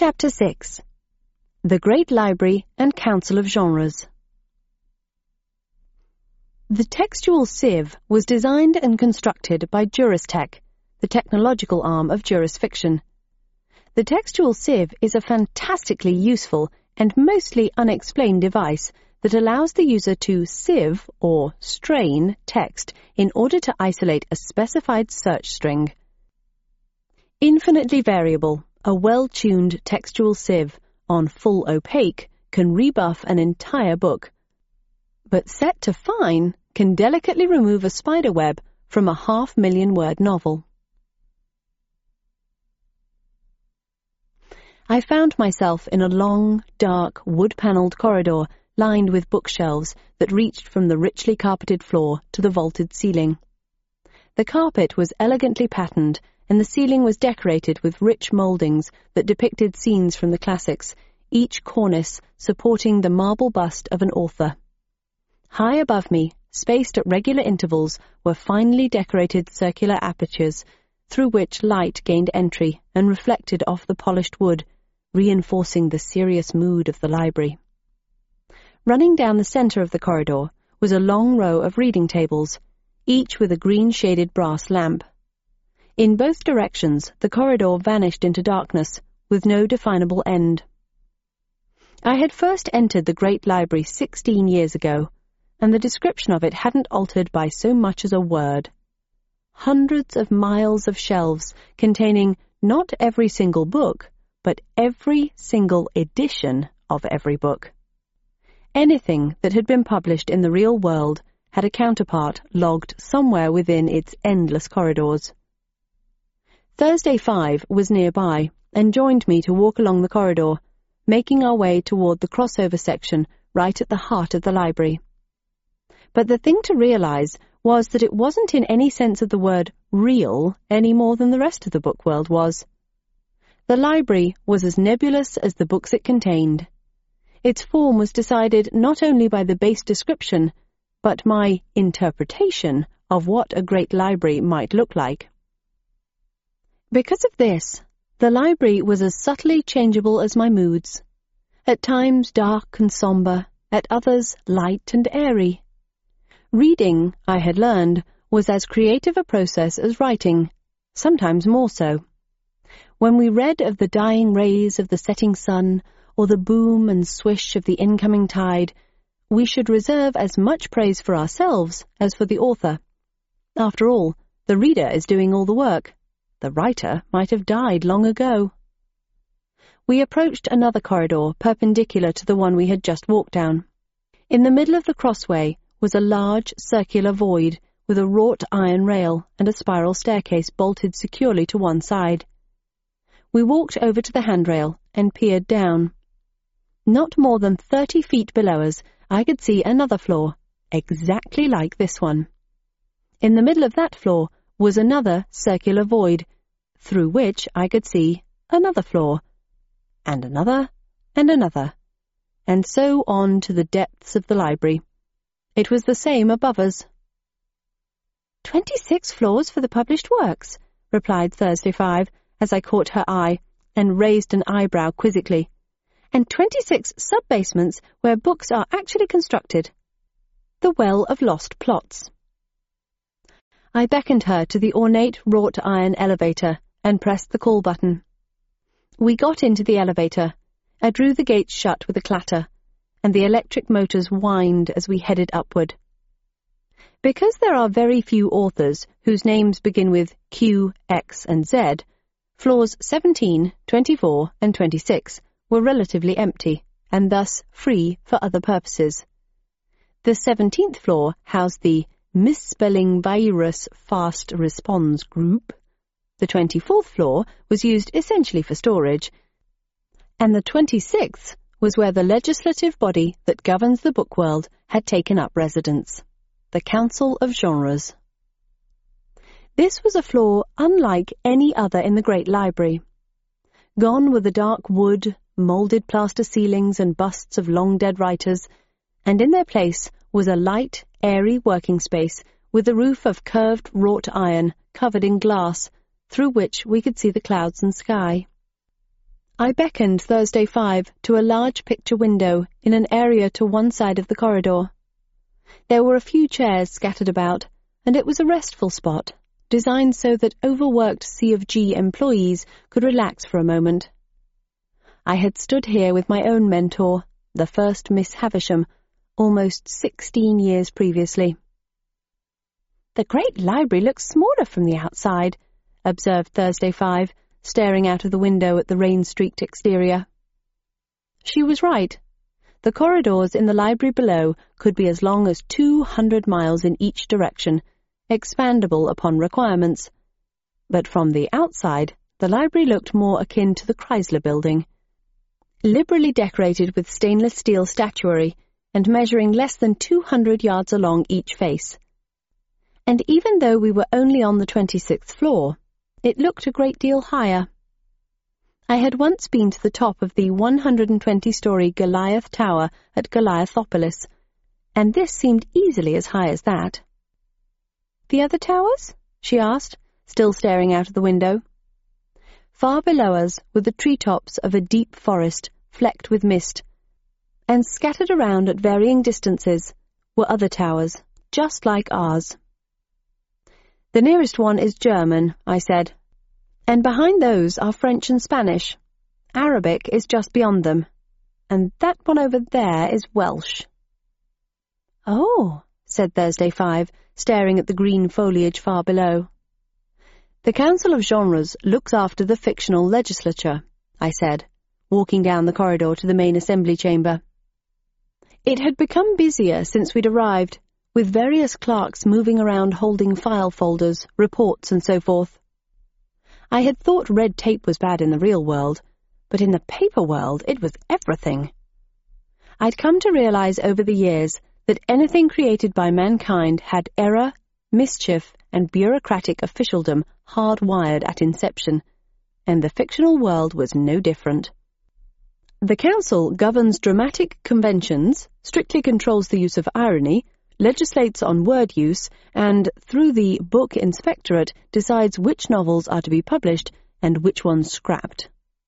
Chapter 6. The Great Library and Council of Genres. The textual sieve was designed and constructed by Juristech, the technological arm of Jurisfiction. The textual sieve is a fantastically useful and mostly unexplained device that allows the user to sieve or strain text in order to isolate a specified search string. Infinitely variable, a well-tuned textual sieve on full opaque can rebuff an entire book, but set to fine can delicately remove a spiderweb from a 500,000-word novel. I found myself in a long, dark, wood-panelled corridor lined with bookshelves that reached from the richly carpeted floor to the vaulted ceiling. The carpet was elegantly patterned, and the ceiling was decorated with rich mouldings that depicted scenes from the classics, each cornice supporting the marble bust of an author. High above me, spaced at regular intervals, were finely decorated circular apertures, through which light gained entry and reflected off the polished wood, reinforcing the serious mood of the library. Running down the centre of the corridor was a long row of reading tables, each with a green-shaded brass lamp. In both directions, the corridor vanished into darkness, with no definable end. I had first entered the Great Library 16 years ago, and the description of it hadn't altered by so much as a word. Hundreds of miles of shelves containing not every single book, but every single edition of every book. Anything that had been published in the real world had a counterpart logged somewhere within its endless corridors. Thursday 5 was nearby and joined me to walk along the corridor, making our way toward the crossover section right at the heart of the library. But the thing to realize was that it wasn't in any sense of the word real any more than the rest of the book world was. The library was as nebulous as the books it contained. Its form was decided not only by the base description, but my interpretation of what a great library might look like. Because of this, the library was as subtly changeable as my moods, at times dark and sombre, at others light and airy. Reading, I had learned, was as creative a process as writing, sometimes more so. When we read of the dying rays of the setting sun, or the boom and swish of the incoming tide, we should reserve as much praise for ourselves as for the author. After all, the reader is doing all the work. The writer might have died long ago. We approached another corridor perpendicular to the one we had just walked down. In the middle of the crossway was a large circular void with a wrought iron rail and a spiral staircase bolted securely to one side. We walked over to the handrail and peered down. Not more than 30 feet below us, I could see another floor, exactly like this one. In the middle of that floor was another circular void, through which I could see another floor, and another, and so on to the depths of the library. It was the same above us. 26 floors for the published works, replied Thursday 5, as I caught her eye, and raised an eyebrow quizzically, and 26 sub-basements where books are actually constructed. The Well of Lost Plots. I beckoned her to the ornate wrought iron elevator and pressed the call button. We got into the elevator. I drew the gates shut with a clatter, and the electric motors whined as we headed upward. Because there are very few authors whose names begin with Q, X, and Z, floors 17, 24, and 26 were relatively empty, and thus free for other purposes. The 17th floor housed the Misspelling Virus Fast Response Group. The 24th floor was used essentially for storage, and the 26th was where the legislative body that governs the book world had taken up residence, the Council of Genres. This was a floor unlike any other in the Great Library. Gone were the dark wood, moulded plaster ceilings and busts of long-dead writers, and in their place was a light, airy working space with a roof of curved wrought iron covered in glass, through which we could see the clouds and sky. I beckoned Thursday 5 to a large picture window in an area to one side of the corridor. There were a few chairs scattered about, and it was a restful spot, designed so that overworked C of G employees could relax for a moment. I had stood here with my own mentor, the first Miss Havisham, almost 16 years previously. "The great library looks smaller from the outside," observed Thursday 5, staring out of the window at the rain-streaked exterior. She was right. The corridors in the library below could be as long as 200 miles in each direction, expandable upon requirements. But from the outside, the library looked more akin to the Chrysler Building, liberally decorated with stainless steel statuary and measuring less than 200 yards along each face. And even though we were only on the 26th floor, it looked a great deal higher. I had once been to the top of the 120-story Goliath Tower at Goliathopolis, and this seemed easily as high as that. "The other towers?" she asked, still staring out of the window. Far below us were the treetops of a deep forest, flecked with mist, and scattered around at varying distances were other towers, just like ours. "The nearest one is German," I said, "and behind those are French and Spanish. Arabic is just beyond them, and that one over there is Welsh." "Oh," said Thursday 5, staring at the green foliage far below. "The Council of Genres looks after the fictional legislature," I said, walking down the corridor to the main assembly chamber. It had become busier since we'd arrived, with various clerks moving around holding file folders, reports, and so forth. I had thought red tape was bad in the real world, but in the paper world it was everything. I'd come to realize over the years that anything created by mankind had error, mischief, and bureaucratic officialdom hardwired at inception, and the fictional world was no different. The Council governs dramatic conventions, strictly controls the use of irony, legislates on word use, and, through the Book Inspectorate, decides which novels are to be published and which ones scrapped.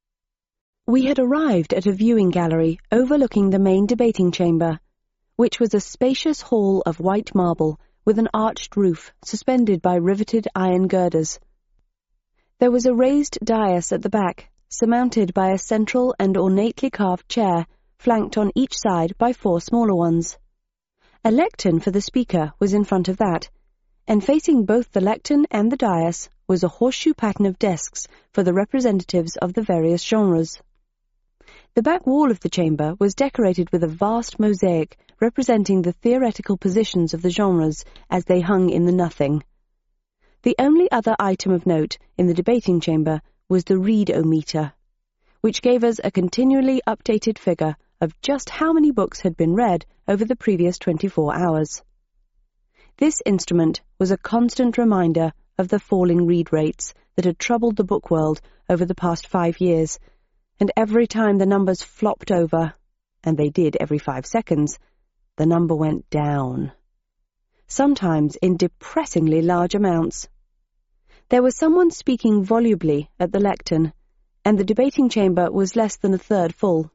We had arrived at a viewing gallery overlooking the main debating chamber, which was a spacious hall of white marble with an arched roof suspended by riveted iron girders. There was a raised dais at the back, surmounted by a central and ornately carved chair, flanked on each side by 4 smaller ones. A lectern for the speaker was in front of that, and facing both the lectern and the dais was a horseshoe pattern of desks for the representatives of the various genres. The back wall of the chamber was decorated with a vast mosaic representing the theoretical positions of the genres as they hung in the nothing. The only other item of note in the debating chamber was the read-o-meter, which gave us a continually updated figure of just how many books had been read over the previous 24 hours. This instrument was a constant reminder of the falling read rates that had troubled the book world over the past 5 years, and every time the numbers flopped over, and they did every 5 seconds, the number went down, sometimes in depressingly large amounts. There was someone speaking volubly at the lectern, and the debating chamber was less than a third full.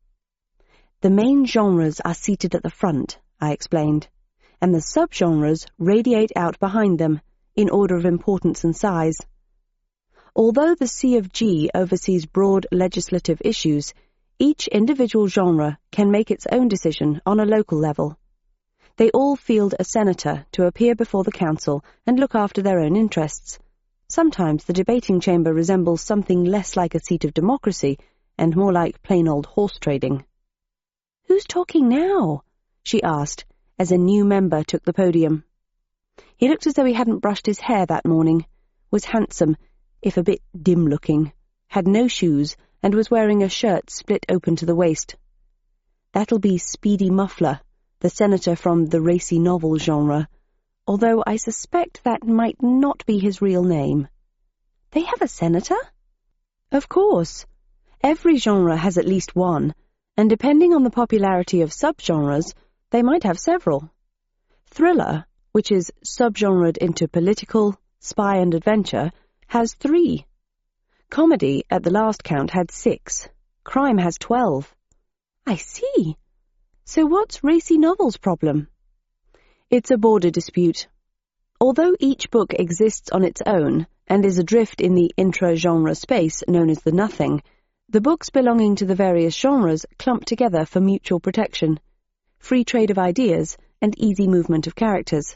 "The main genres are seated at the front," I explained, "and the sub-genres radiate out behind them, in order of importance and size. Although the C of G oversees broad legislative issues, each individual genre can make its own decision on a local level. They all field a senator to appear before the council and look after their own interests. Sometimes the debating chamber resembles something less like a seat of democracy and more like plain old horse trading." "Who's talking now?" she asked, as a new member took the podium. He looked as though he hadn't brushed his hair that morning, was handsome, if a bit dim-looking, had no shoes, and was wearing a shirt split open to the waist. "That'll be Speedy Muffler, the senator from the racy novel genre, although I suspect that might not be his real name." "They have a senator?" "Of course. Every genre has at least one, and depending on the popularity of subgenres, they might have several. Thriller, which is subgenred into political, spy and adventure, has 3. Comedy, at the last count, had 6. Crime has 12. I see. So what's racy novel's problem? It's a border dispute. Although each book exists on its own and is adrift in the intra-genre space known as the nothing, the books belonging to the various genres clump together for mutual protection, free trade of ideas, and easy movement of characters.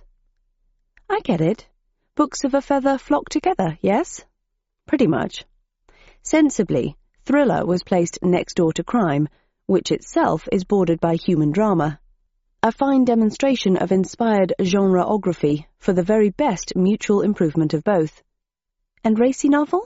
I get it. Books of a feather flock together, yes? Pretty much. Sensibly, thriller was placed next door to crime, which itself is bordered by human drama. A fine demonstration of inspired genreography for the very best mutual improvement of both. And racy novel?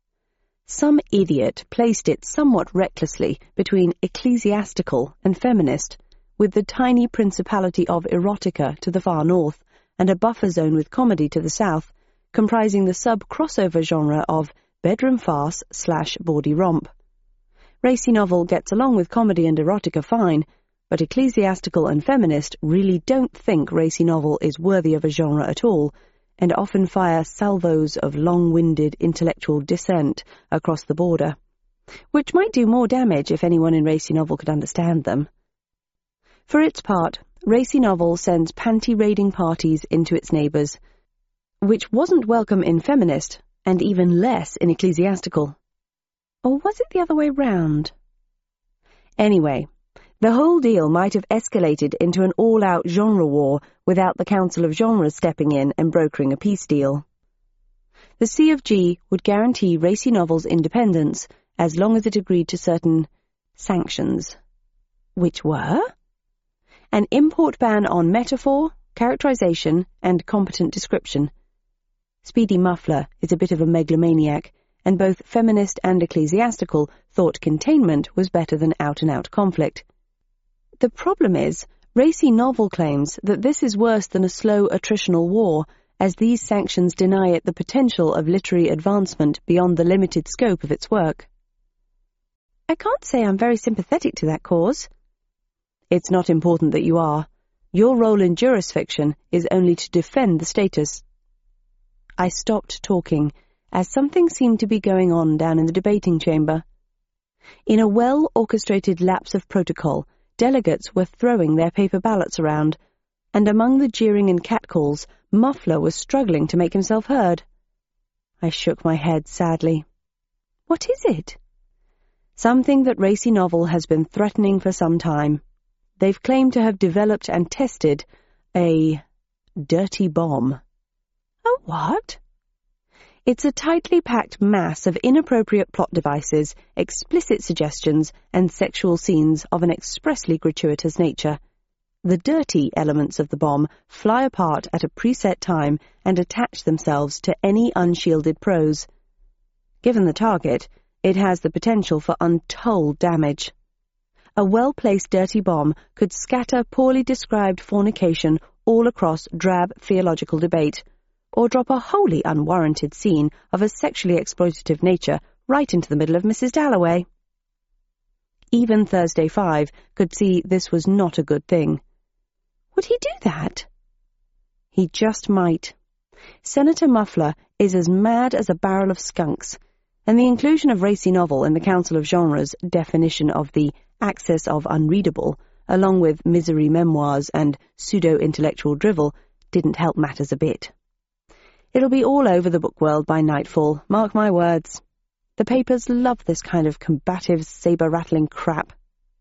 Some idiot placed it somewhat recklessly between ecclesiastical and feminist, with the tiny principality of erotica to the far north and a buffer zone with comedy to the south, comprising the sub-crossover genre of bedroom farce/bawdy romp. Racy novel gets along with comedy and erotica fine, but ecclesiastical and feminist really don't think racy novel is worthy of a genre at all, and often fire salvos of long-winded intellectual dissent across the border, which might do more damage if anyone in racy novel could understand them. For its part, racy novel sends panty-raiding parties into its neighbours, which wasn't welcome in feminist, and even less in ecclesiastical. Or was it the other way round? Anyway, the whole deal might have escalated into an all-out genre war without the Council of Genres stepping in and brokering a peace deal. The C of G would guarantee racy novel's independence as long as it agreed to certain sanctions. Which were? An import ban on metaphor, characterization, and competent description. Speedy Muffler is a bit of a megalomaniac, and both feminist and ecclesiastical thought containment was better than out-and-out conflict. The problem is, racy novel claims that this is worse than a slow attritional war, as these sanctions deny it the potential of literary advancement beyond the limited scope of its work. I can't say I'm very sympathetic to that cause. It's not important that you are. Your role in jurisfiction is only to defend the status. I stopped talking, as something seemed to be going on down in the debating chamber. In a well-orchestrated lapse of protocol, delegates were throwing their paper ballots around, and among the jeering and catcalls, Muffler was struggling to make himself heard. I shook my head sadly. What is it? Something that racy novel has been threatening for some time. They've claimed to have developed and tested a dirty bomb. A what? It's a tightly packed mass of inappropriate plot devices, explicit suggestions, and sexual scenes of an expressly gratuitous nature. The dirty elements of the bomb fly apart at a preset time and attach themselves to any unshielded prose. Given the target, it has the potential for untold damage. A well-placed dirty bomb could scatter poorly described fornication all across drab theological debate, or drop a wholly unwarranted scene of a sexually exploitative nature right into the middle of Mrs. Dalloway. Even Thursday 5 could see this was not a good thing. Would he do that? He just might. Senator Muffler is as mad as a barrel of skunks, and the inclusion of racy novel in the Council of Genres' definition of the axis of unreadable, along with misery memoirs and pseudo-intellectual drivel, didn't help matters a bit. It'll be all over the book world by nightfall, mark my words. The papers love this kind of combative, saber-rattling crap.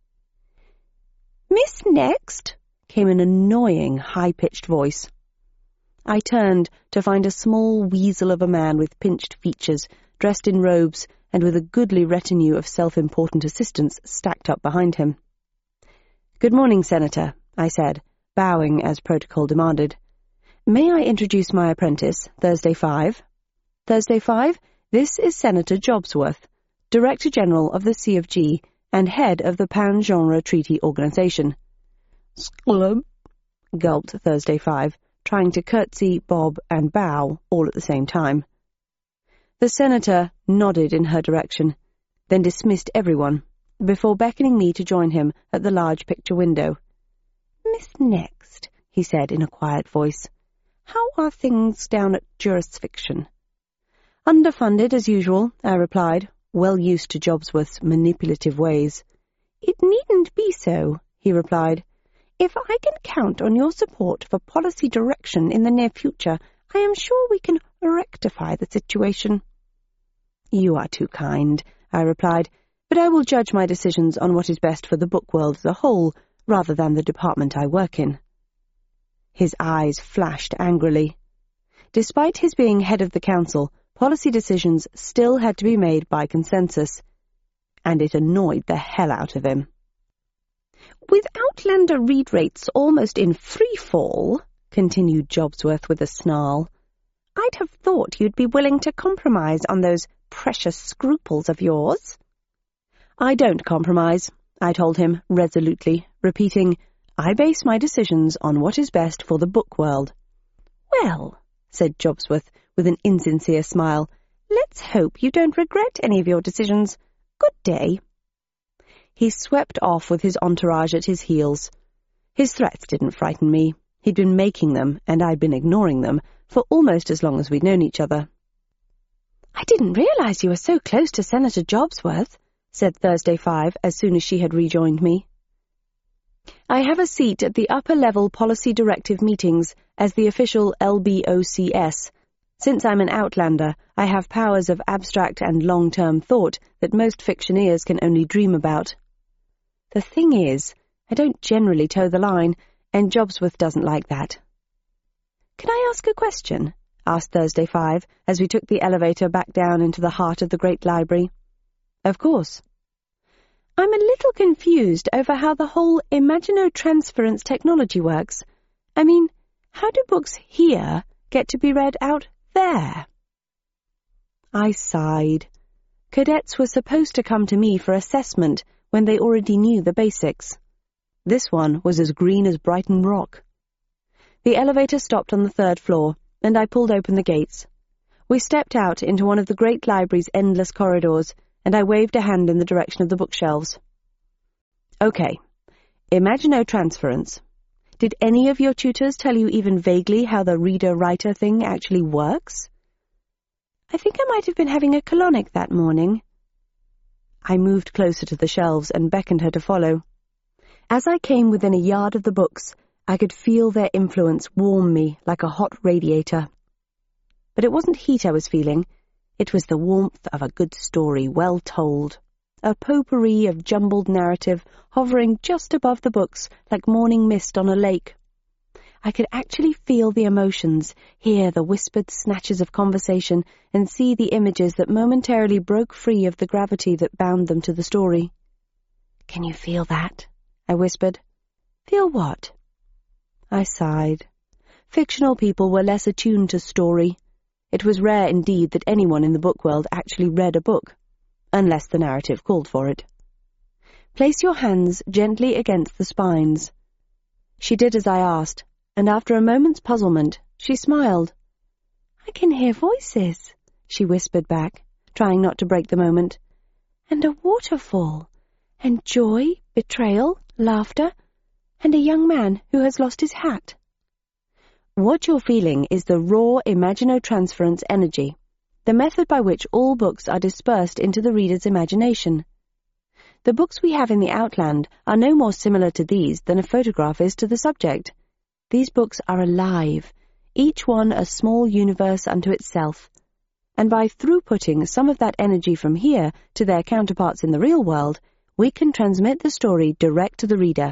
"Miss Next?" came an annoying, high-pitched voice. I turned to find a small weasel of a man with pinched features, dressed in robes, and with a goodly retinue of self-important assistants stacked up behind him. "Good morning, Senator," I said, bowing as protocol demanded. "May I introduce my apprentice, Thursday 5? Thursday 5, this is Senator Jobsworth, Director General of the C of G and head of the Pan-Genre Treaty Organization." "Sclub," gulped Thursday 5, trying to curtsy, bob, and bow all at the same time. The senator nodded in her direction, then dismissed everyone, before beckoning me to join him at the large picture window. "Miss Next," he said in a quiet voice, "how are things down at jurisfiction?" Underfunded as usual, I replied, well used to Jobsworth's manipulative ways. It needn't be so, he replied. If I can count on your support for policy direction in the near future, I am sure we can rectify the situation. You are too kind, I replied, but I will judge my decisions on what is best for the book world as a whole, rather than the department I work in. His eyes flashed angrily. Despite his being head of the council, policy decisions still had to be made by consensus, and it annoyed the hell out of him. With Outlander read rates almost in free fall, continued Jobsworth with a snarl, I'd have thought you'd be willing to compromise on those precious scruples of yours. I don't compromise, I told him resolutely, repeating, I base my decisions on what is best for the book world. Well, said Jobsworth with an insincere smile, let's hope you don't regret any of your decisions. Good day. He swept off with his entourage at his heels. His threats didn't frighten me. He'd been making them, and I'd been ignoring them, for almost as long as we'd known each other. I didn't realize you were so close to Senator Jobsworth, said Thursday 5 as soon as she had rejoined me. I have a seat at the upper-level policy directive meetings as the official LBOCS. Since I'm an Outlander, I have powers of abstract and long-term thought that most fictioneers can only dream about. The thing is, I don't generally toe the line, and Jobsworth doesn't like that. Can I ask a question? Asked Thursday 5 as we took the elevator back down into the heart of the great library. Of course. I'm a little confused over how the whole imaginotransference technology works. I mean, how do books here get to be read out there? I sighed. Cadets were supposed to come to me for assessment when they already knew the basics. This one was as green as Brighton Rock. The elevator stopped on the 3rd floor, and I pulled open the gates. We stepped out into one of the great library's endless corridors, and I waved a hand in the direction of the bookshelves. Okay, imaginotransference. Did any of your tutors tell you even vaguely how the reader-writer thing actually works? I think I might have been having a colonic that morning. I moved closer to the shelves and beckoned her to follow. As I came within a yard of the books, I could feel their influence warm me like a hot radiator. But it wasn't heat I was feeling. It was the warmth of a good story well told, a potpourri of jumbled narrative hovering just above the books like morning mist on a lake. I could actually feel the emotions, hear the whispered snatches of conversation, and see the images that momentarily broke free of the gravity that bound them to the story. "Can you feel that?" I whispered. "Feel what?" I sighed. Fictional people were less attuned to story. It was rare indeed that anyone in the book world actually read a book, unless the narrative called for it. Place your hands gently against the spines. She did as I asked, and after a moment's puzzlement, she smiled. "I can hear voices," she whispered back, trying not to break the moment. "And a waterfall, and joy, betrayal, laughter, and a young man who has lost his hat." What you're feeling is the raw imaginotransference energy, the method by which all books are dispersed into the reader's imagination. The books we have in the Outland are no more similar to these than a photograph is to the subject. These books are alive, each one a small universe unto itself, and by throughputting some of that energy from here to their counterparts in the real world, we can transmit the story direct to the reader.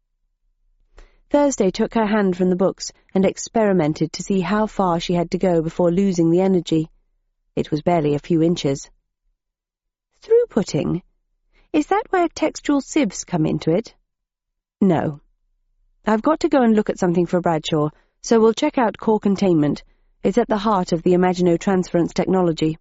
Thursday took her hand from the books and experimented to see how far she had to go before losing the energy. It was barely a few inches. Throughputting? Is that where textual sieves come into it? No. I've got to go and look at something for Bradshaw, so we'll check out core containment. It's at the heart of the imaginotransference technology.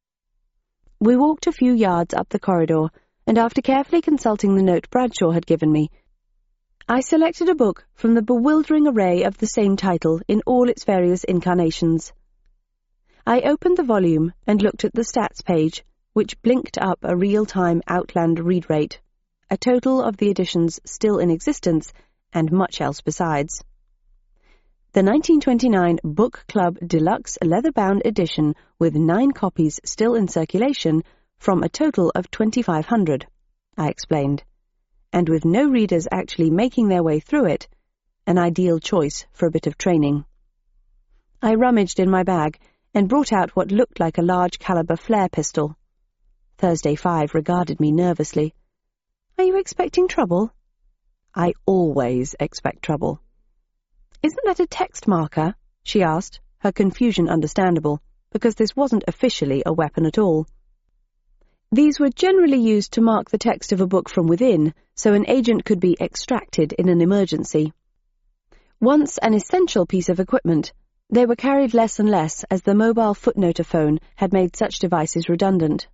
We walked a few yards up the corridor, and after carefully consulting the note Bradshaw had given me, I selected a book from the bewildering array of the same title in all its various incarnations. I opened the volume and looked at the stats page, which blinked up a real-time Outland read rate, a total of the editions still in existence, and much else besides. The 1929 Book Club Deluxe leather-bound edition with 9 copies still in circulation from a total of 2,500, I explained, and with no readers actually making their way through it, an ideal choice for a bit of training. I rummaged in my bag and brought out what looked like a large-caliber flare pistol. Thursday 5 regarded me nervously. "Are you expecting trouble?" "I always expect trouble." "Isn't that a text marker?" she asked, her confusion understandable, because this wasn't officially a weapon at all. These were generally used to mark the text of a book from within, so an agent could be extracted in an emergency. Once an essential piece of equipment, they were carried less and less as the mobile footnotophone had made such devices redundant.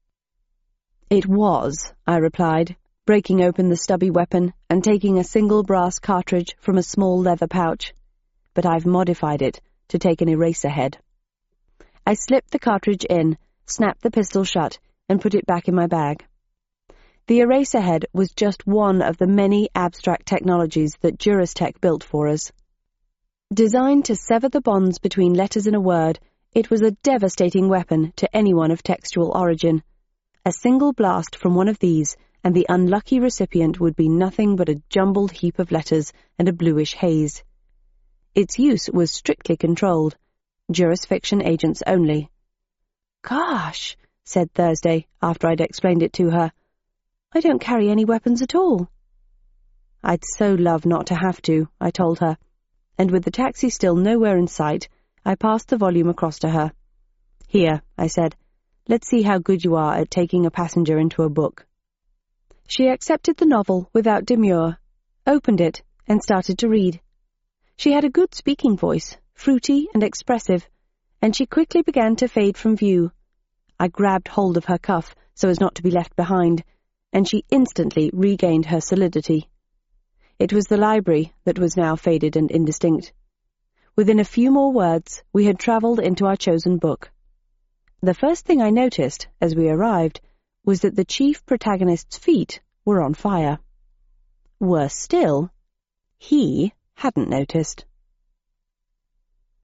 "It was," I replied, breaking open the stubby weapon and taking a single brass cartridge from a small leather pouch, "but I've modified it to take an eraser head." I slipped the cartridge in, snapped the pistol shut, and put it back in my bag. The eraser head was just one of the many abstract technologies that Juristech built for us. Designed to sever the bonds between letters in a word, it was a devastating weapon to anyone of textual origin. A single blast from one of these, and the unlucky recipient would be nothing but a jumbled heap of letters and a bluish haze. Its use was strictly controlled. Jurisfiction agents only. "Gosh," said Thursday, after I'd explained it to her. "I don't carry any weapons at all." "I'd so love not to have to," I told her, and with the taxi still nowhere in sight, I passed the volume across to her. "Here," I said, "let's see how good you are at taking a passenger into a book." She accepted the novel without demur, opened it, and started to read. She had a good speaking voice, fruity and expressive, and she quickly began to fade from view. I grabbed hold of her cuff so as not to be left behind, and she instantly regained her solidity. It was the library that was now faded and indistinct. Within a few more words, we had travelled into our chosen book. The first thing I noticed, as we arrived, was that the chief protagonist's feet were on fire. Worse still, he hadn't noticed.